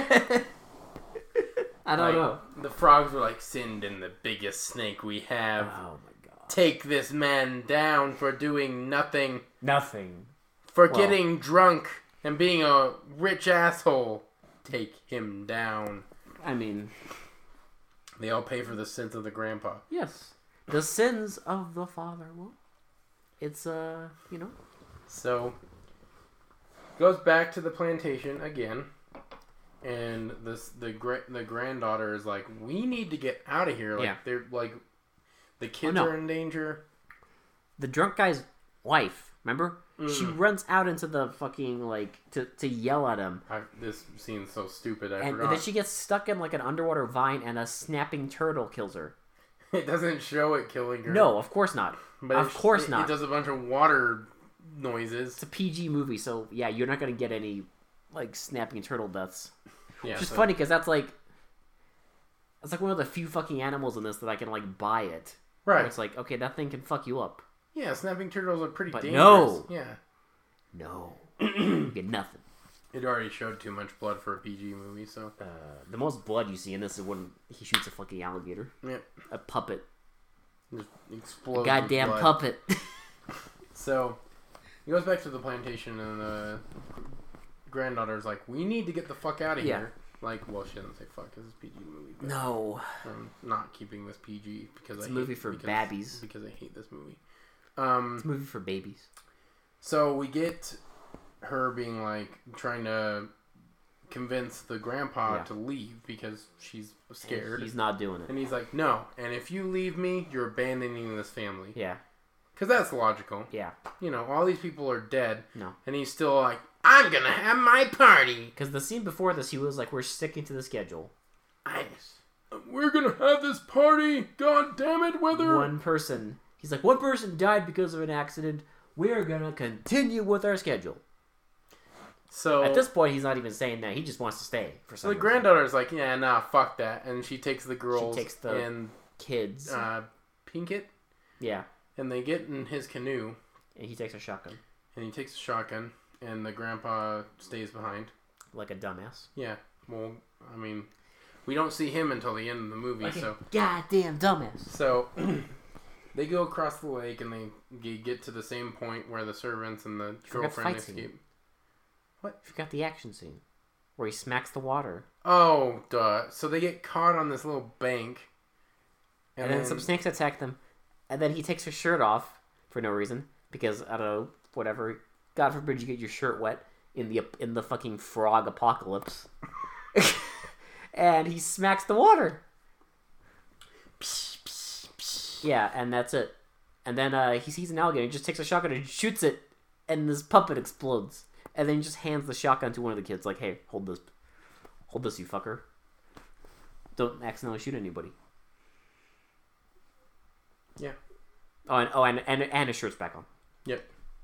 I don't like, know. the frogs were like, "Send in the biggest snake we have. Oh my god. Take this man down for doing nothing, Nothing. for Well- getting drunk and being a rich asshole. Take him down." I mean, They all pay for the sins of the grandpa. yes. The sins of the father. Well, it's, uh, you know. So, goes back to the plantation again, and this the gra- the granddaughter is like, "We need to get out of here." Like Yeah. they're like, the kids no. are in danger. The drunk guy's wife Remember? Mm. She runs out into the fucking, like, to, to yell at him. I, this scene's so stupid, I And, forgot. and then she gets stuck in, like, an underwater vine, and a snapping turtle kills her. It doesn't show it killing her. No, of course not. But of it, course it, not. It does a bunch of water noises. It's a P G movie, so, yeah, you're not going to get any, like, snapping turtle deaths. Yeah, Which is so, funny, because that's, like... It's like one of the few fucking animals in this that I can, like, buy it. Right. Where it's like, okay, that thing can fuck you up. Yeah, snapping turtles are pretty But dangerous. no. Yeah. No. You get nothing. It already showed too much blood for a P G movie, so... Uh, the most blood you see in this is when he shoots a fucking alligator. Yep. A puppet. Just A explodes with goddamn blood. puppet. So, he goes back to the plantation, and the granddaughter's like, we need to get the fuck out of Yeah. here. Like, well, she doesn't say fuck, because it's a P G movie. But No. I'm not keeping this P G because It's I a movie hate, for because, babbies. Because I hate this movie. Um, It's a movie for babies. So we get her being like trying to convince the grandpa Yeah. to leave because she's scared. And he's not doing it. And he's like, no. And if you leave me, you're abandoning this family. Yeah. Because that's logical. Yeah. You know, all these people are dead. No. And he's still like, I'm going to have my party. Because the scene before this, he was like, we're sticking to the schedule. I, we're going to have this party. God damn it, whether... One person. He's like, one person died because of an accident. We're going to continue with our schedule. So At this point, he's not even saying that. He just wants to stay. For So some the reason. granddaughter's like, yeah, nah, fuck that. And she takes the girls takes the and Kids. uh, Pinkett. Yeah. And they get in his canoe. And he takes a shotgun. And he takes a shotgun. And the grandpa stays behind. Like a dumbass. Yeah. Well, I mean, we don't see him until the end of the movie, Like so... a goddamn dumbass. So, they go across the lake and they get to the same point where the servants and the Forgot the girlfriend fight scene. escape. What? Forgot the action scene. Where he smacks the water. Oh, duh. So they get caught on this little bank. And, then, some snakes attack them. And then he takes his shirt off for no reason. Because, I don't know, whatever. God forbid you get your shirt wet in the in the fucking frog apocalypse. And he smacks the water. Yeah, and that's it. And then uh, he sees an alligator. He just takes a shotgun and shoots it. And this puppet explodes. And then he just hands the shotgun to one of the kids. Like, hey, hold this. Hold this, you fucker. Don't accidentally shoot anybody. Yeah. Oh, and, oh, and, and, and his shirt's back on. Yep.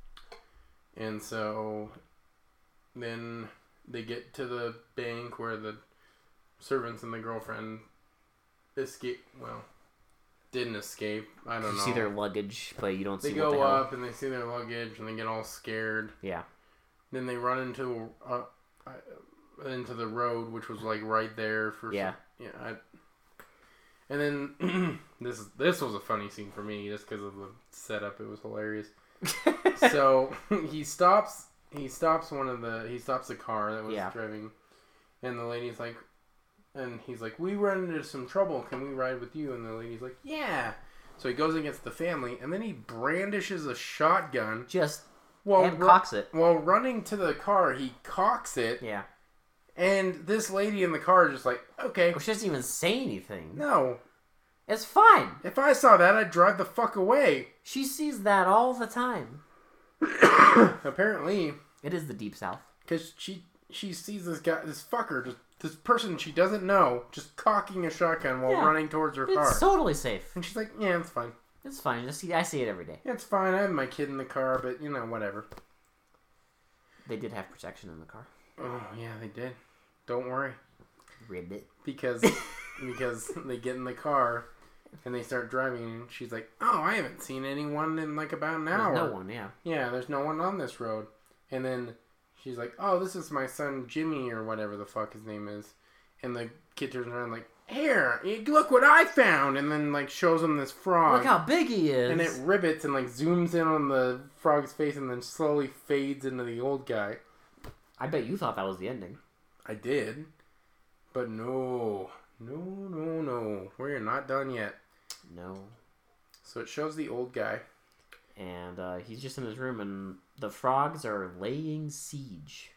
And so then they get to the bank where the servants and the girlfriend escape. Well, didn't escape. I don't You know. see their luggage, but you don't they see go what the hell. up and they see their luggage and they get all scared. Yeah. Then they run into uh, uh, into the road, which was like right there for Yeah. Some, yeah. I, and then this is this was a funny scene for me just because of the setup. It was hilarious. So he stops. He stops one of the. He stops the car that was Yeah. driving, and the lady's like, and he's like, "We run into some trouble. Can we ride with you?" And the lady's like, "Yeah." So he goes against the family, and then he brandishes a shotgun. Just While and ru- cocks it. While running to the car, he cocks it, Yeah. and this lady in the car is just like, "Okay, Well, she doesn't even say anything. no. It's fine. If I saw that, I'd drive the fuck away." She sees that all the time. Apparently, It is the Deep South. because she she sees this guy, this fucker, just this person she doesn't know, just cocking a shotgun while Yeah. running towards her car, It's totally safe. and she's like, "Yeah, it's fine. It's fine. I see, I see it every day. Yeah, it's fine. I have my kid in the car, but you know, whatever." They did have protection in the car. Oh yeah, they did. Don't worry, Ribbit. because because they get in the car. And they start driving, and she's like, "Oh, I haven't seen anyone in like about an hour." There's no one, yeah. Yeah, there's no one on this road. And then she's like, "Oh, this is my son Jimmy, or whatever the fuck his name is." And the kid turns around like, "Here, look what I found!" And then like shows him this frog. Look how big he is. And it ribbits and like zooms in on the frog's face, and then slowly fades into the old guy. I bet you thought that was the ending. I did, but no, no, no, no, we're not done yet. No. So it shows the old guy. And uh, he's just in his room, and the frogs are laying siege.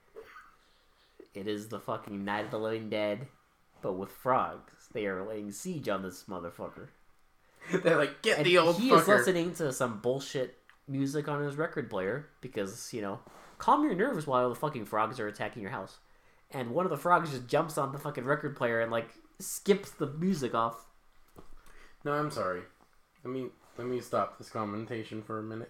It is the fucking Night of the Living Dead, but with frogs. They are laying siege on this motherfucker. They're like, "Get And the old he fucker." is listening to some bullshit music on his record player because, you know, calm your nerves while the fucking frogs are attacking your house. And one of the frogs just jumps on the fucking record player and, like, skips the music off. No, I'm sorry. Let me let me stop this commentation for a minute.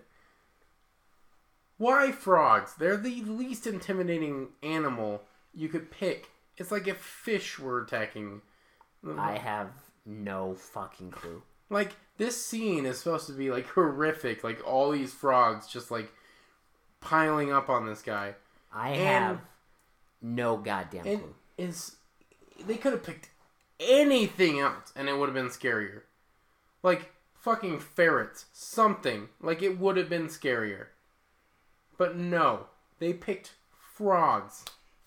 Why frogs? They're the least intimidating animal you could pick. It's like if fish were attacking. I have no fucking clue. Like, this scene is supposed to be, like, horrific. Like, all these frogs just, like, piling up on this guy. I and, have no goddamn and clue. Is they could have picked anything else, and it would have been scarier. Like, fucking ferrets. Something. Like, it would have been scarier. But no. They picked frogs.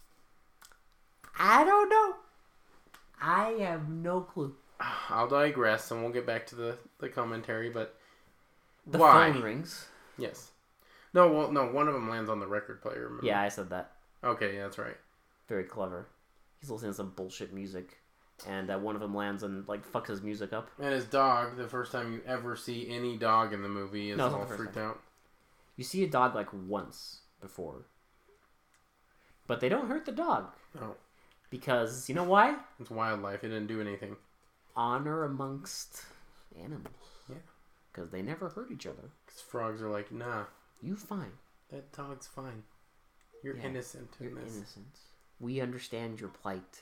I don't know. I have no clue. I'll digress, and we'll get back to the, the commentary, but The why? phone rings. Yes. No, well, no, one of them lands on the record player, remember? Yeah, I said that. Okay, yeah, that's right. Very clever. He's listening to some bullshit music, and uh, one of them lands and, like, fucks his music up. And his dog, the first time you ever see any dog in the movie, is No, it's not all the first freaked time. out. You see a dog, like, once before. But they don't hurt the dog. No. Because, you know why? It's wildlife. It didn't do anything. Honor amongst animals. Yeah. Because they never hurt each other. Because frogs are like, nah, You fine. that dog's fine. You're Yeah, innocent in You're this. innocent. We understand your plight.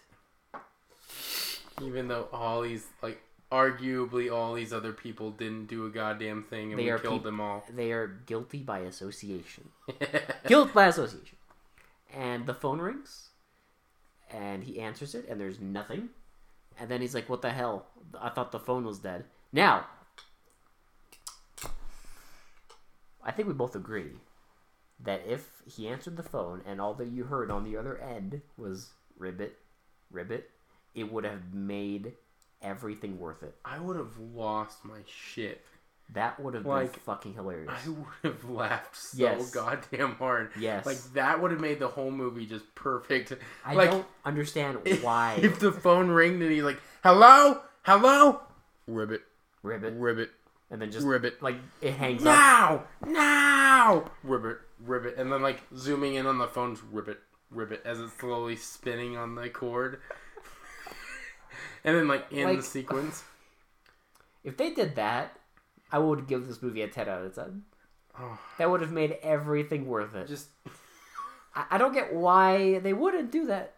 Even though all these, like, arguably all these other people didn't do a goddamn thing and They we are killed peop- them all. They are guilty by association. Guilt by association. And the phone rings. And he answers it, and there's nothing. And then he's like, what the hell? I thought the phone was dead. Now, I think we both agree that if he answered the phone and all that you heard on the other end was ribbit, ribbit, it would have made everything worth it. I would have lost my shit. That would have Like, been fucking hilarious. I would have laughed so Yes. goddamn hard. Yes. Like, that would have made the whole movie just perfect. I like, don't understand why. If the phone ringed and he's like, hello? Hello? Ribbit. Ribbit. Ribbit. And then just, Ribbit. like, it hangs up. Now! Now! Ribbit. Ribbit. And then, like, zooming in on the phone's ribbit. Ribbit. As it's slowly spinning on the cord. And then, like, in Like- the sequence. If they did that, I would give this movie a ten out of ten. Oh, That would have made everything worth it. just... I, I don't get why they wouldn't do that.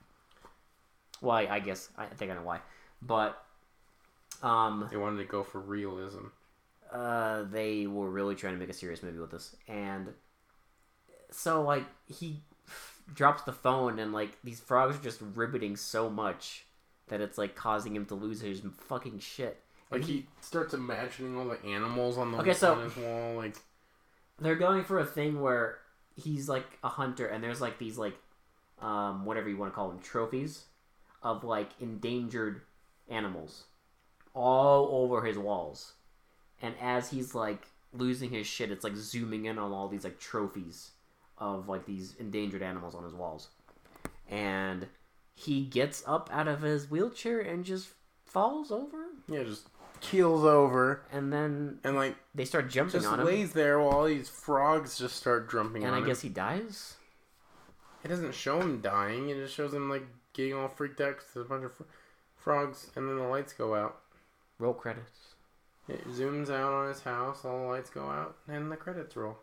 Why, I guess. I think I know why. But, um... They wanted to go for realism. Uh, they were really trying to make a serious movie with this. And so, like, he drops the phone and, like, these frogs are just ribbiting so much that it's, like, causing him to lose his fucking shit. Like, And he starts imagining all the animals on the Okay, so- on his wall. Like, They're going for a thing where he's, like, a hunter and there's, like, these, like, um, whatever you want to call them, trophies of, like, endangered animals all over his walls. And as he's, like, losing his shit, it's, like, zooming in on all these, like, trophies of, like, these endangered animals on his walls. And he gets up out of his wheelchair and just falls over. yeah, just keels over. And then And, like, they start jumping just on him. lays there while all these frogs just start jumping And on I him. guess he dies? It doesn't show him dying. It just shows him, like, getting all freaked out because there's a bunch of fr- frogs, and then the lights go out. Roll credits. It zooms out on his house, all the lights go out, and the credits roll.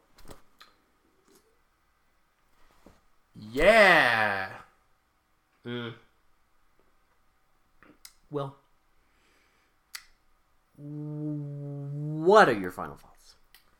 Yeah! Mm. Well, what are your final thoughts?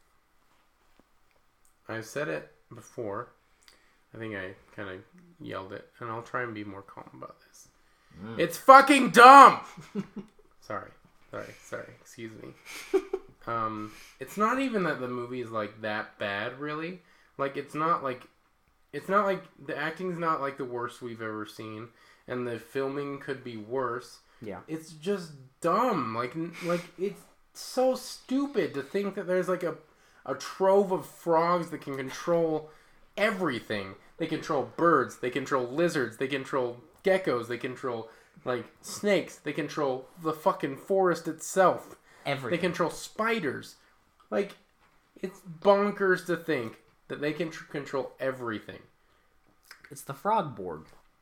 I've said it before. I think I kind of yelled it, and I'll try and be more calm about this. Mm. It's fucking dumb! Sorry. Sorry. Sorry. Excuse me. Um, it's not even that the movie is, like, that bad, really. Like, it's not, like... It's not, like... The acting's not, like, the worst we've ever seen. And the filming could be worse. Yeah. It's just dumb. Like, n- like it's so stupid to think that there's, like, a, a trove of frogs that can control everything. They control birds. They control lizards. They control geckos. They control, like, snakes. They control the fucking forest itself. Everything. They control spiders. Like, It's bonkers to think that they can tr- control everything. It's the frog board.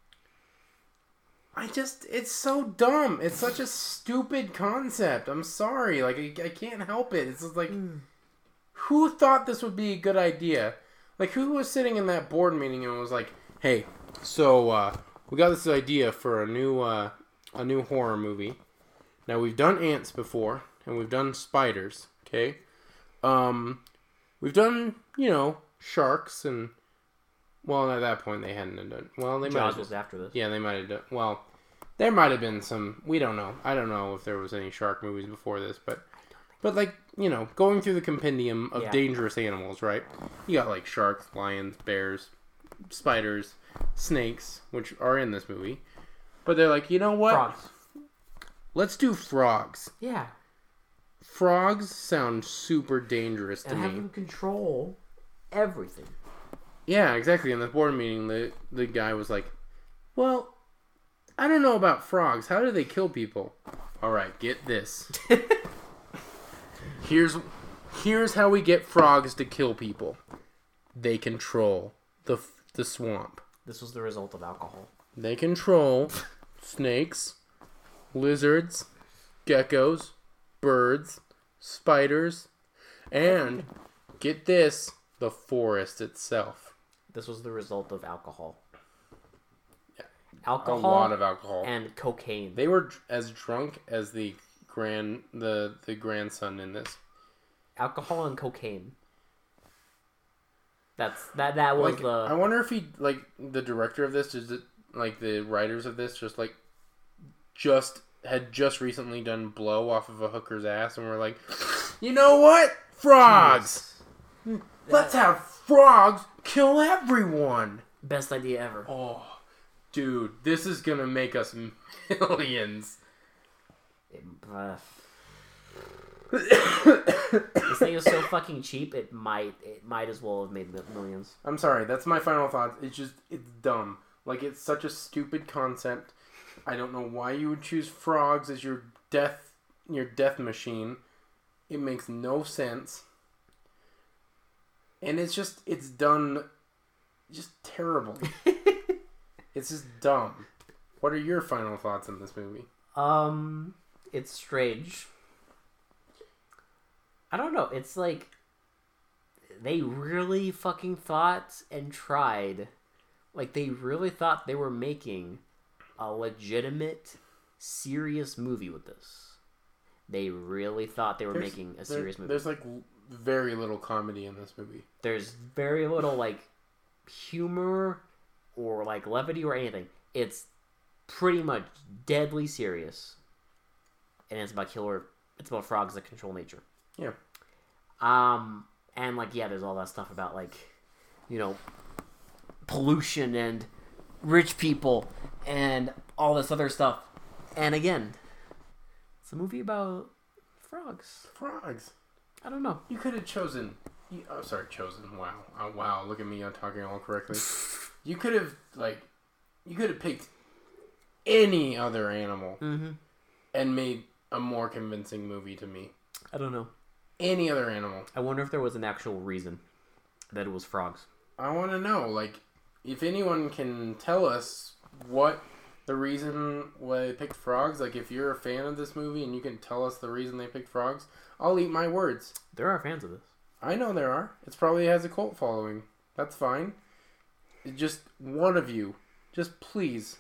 I just, it's so dumb. It's such a stupid concept. I'm sorry. Like, I, I can't help it. It's just like, mm. who thought this would be a good idea? Like, who was sitting in that board meeting and was like, hey, so, uh, we got this idea for a new, uh, a new horror movie. Now, we've done ants before, and we've done spiders, okay? Um, we've done, you know, sharks, and, well, at that point, they hadn't done, well, they might Jaws have, was after this. Yeah, they might have done, well, there might have been some, we don't know. I don't know if there was any shark movies before this, but, but, like, you know, going through the compendium of yeah. dangerous animals, right? You got, like, sharks, lions, bears, spiders, snakes, which are in this movie. But they're like, you know what? Frogs. Let's do frogs. Yeah. Frogs sound super dangerous to and me. have them control everything. Yeah, exactly. In the board meeting, the, the guy was like, well, I don't know about frogs. How do they kill people? All right, get this. here's here's how we get frogs to kill people. They control the the swamp. This was the result of alcohol. They control snakes, lizards, geckos, birds, spiders, and, get this, the forest itself. This was the result of alcohol. Yeah. Alcohol. A lot of alcohol. And cocaine. They were as drunk as the grand the, the grandson in this. Alcohol and cocaine. That's that that was like, the I wonder if he, like, the director of this, is it, like, the writers of this, just, like, just, had just recently done blow off of a hooker's ass, and we're like, you know what? Frogs! Jeez. Let's have frogs kill everyone! Best idea ever. Oh, dude, this is gonna make us millions. It, uh, this thing is so fucking cheap. It might, it might as well have made millions. I'm sorry. That's my final thought. It's just, it's dumb. Like, it's such a stupid concept. I don't know why you would choose frogs as your death, your death machine. It makes no sense. And it's just, it's done just terribly. It's just dumb. What are your final thoughts on this movie? Um, it's strange. I don't know. It's like they really fucking thought and tried. Like they really thought they were making a legitimate, serious movie with this. They really thought they were there's, making a there, serious movie. There's like very little comedy in this movie. There's very little like humor or like levity or anything. It's pretty much deadly serious. And it's about killer. It's about frogs that control nature. Yeah. Um, and like, yeah, there's all that stuff about like, you know, pollution and rich people and all this other stuff. And again, it's a movie about frogs. Frogs. I don't know. You could have chosen. You, oh, sorry, chosen. Wow. Oh, wow. Look at me. I'm talking all correctly. You could have, like, you could have picked any other animal mm-hmm. and made a more convincing movie to me. I don't know. Any other animal. I wonder if there was an actual reason that it was frogs. I want to know, like, if anyone can tell us what the reason why they picked frogs, like, if you're a fan of this movie and you can tell us the reason they picked frogs, I'll eat my words. There are fans of this. I know there are. It probably has a cult following. That's fine. It just one of you, just please.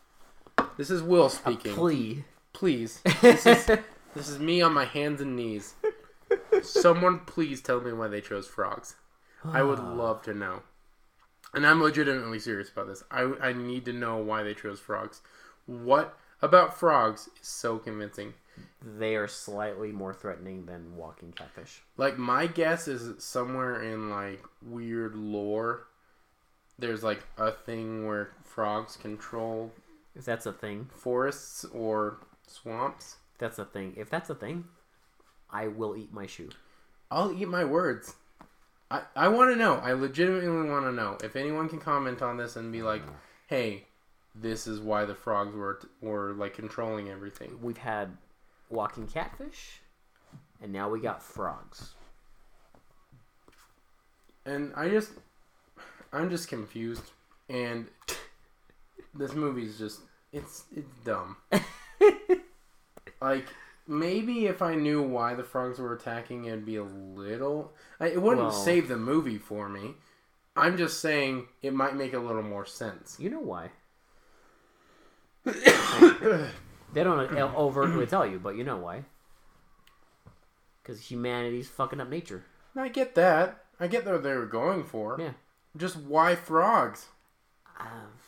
This is Will speaking. A plea. Please. This is, this is me on my hands and knees. Someone please tell me why they chose frogs. I would love to know. And I'm legitimately serious about this. I, I need to know why they chose frogs. What about frogs is so convincing? They are slightly more threatening than walking catfish. Like, my guess is somewhere in, like, weird lore, there's, like, a thing where frogs control... If that's a thing. Forests or swamps. That's a thing. If that's a thing, I will eat my shoe. I'll eat my words. I, I want to know. I legitimately want to know. If anyone can comment on this and be like, hey, this is why the frogs were, were like, controlling everything. We've had walking catfish, and now we got frogs. and I just, I'm just confused, and this movie's just, it's it's dumb. Like, maybe if I knew why the frogs were attacking, it'd be a little, it wouldn't Well, save the movie for me. I'm just saying it might make a little more sense. You know why? They don't overtly tell you, but you know why. Because humanity's fucking up nature. I get that. I get what they were going for. Yeah. Just why frogs? Uh,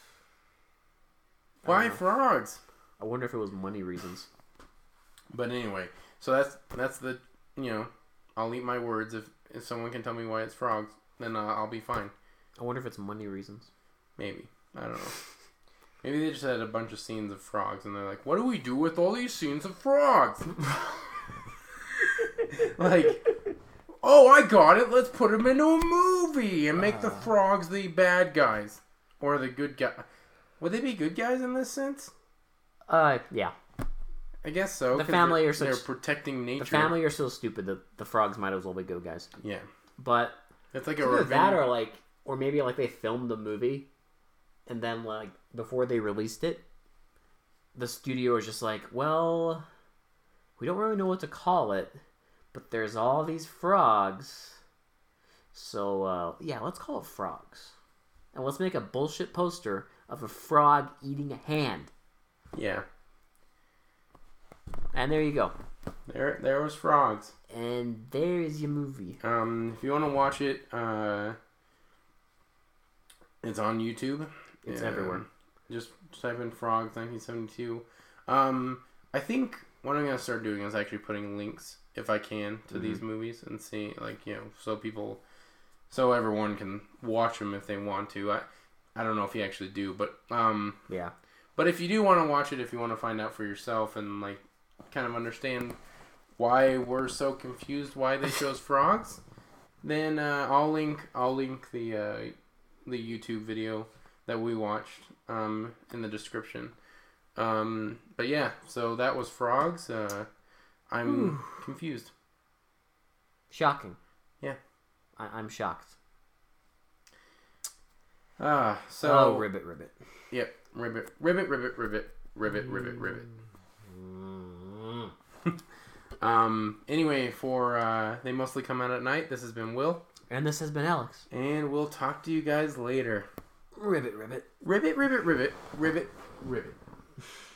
Why know. frogs? I wonder if it was money reasons. But anyway, so that's that's the, you know, I'll eat my words. If, if someone can tell me why it's frogs, then uh, I'll be fine. I wonder if it's money reasons. Maybe. I don't know. Maybe they just had a bunch of scenes of frogs, and they're like, what do we do with all these scenes of frogs? Like, oh, I got it. Let's put them into a movie and make uh, the frogs the bad guys. Or the good guy. Would they be good guys in this sense? Uh, yeah. I guess so. The family they're, are such, they're protecting nature. The family are so stupid that the frogs might as well be good guys. Yeah. But it's like a either that or like, or maybe like they filmed the movie, and then like before they released it, the studio was just like, well, we don't really know what to call it, but there's all these frogs, so uh, yeah, let's call it Frogs, and let's make a bullshit poster of a frog eating a hand. Yeah. And there you go. There, there was frogs. And there's your movie. Um, if you want to watch it, uh, it's on YouTube. It's yeah. everywhere. Just type in Frogs nineteen seventy-two. Um, I think what I'm gonna start doing is actually putting links, if I can, to mm-hmm. these movies and see, like, you know, so people, so everyone can watch them if they want to. I, I don't know if you actually do, but um, yeah. But if you do want to watch it, if you want to find out for yourself and like kind of understand why we're so confused why they chose frogs, then uh, I'll link I'll link the uh, the YouTube video that we watched um, in the description. Um, but yeah, so that was Frogs. Uh, I'm Ooh. confused. Shocking. Yeah, I- I'm shocked. Ah, so oh, ribbit, ribbit. Yep, ribbit, ribbit, ribbit, ribbit, ribbit, ribbit, ribbit. um. Anyway, for uh, they mostly come out at night. This has been Will, and this has been Alex, and we'll talk to you guys later. Ribbit, ribbit, ribbit, ribbit, ribbit, ribbit, ribbit.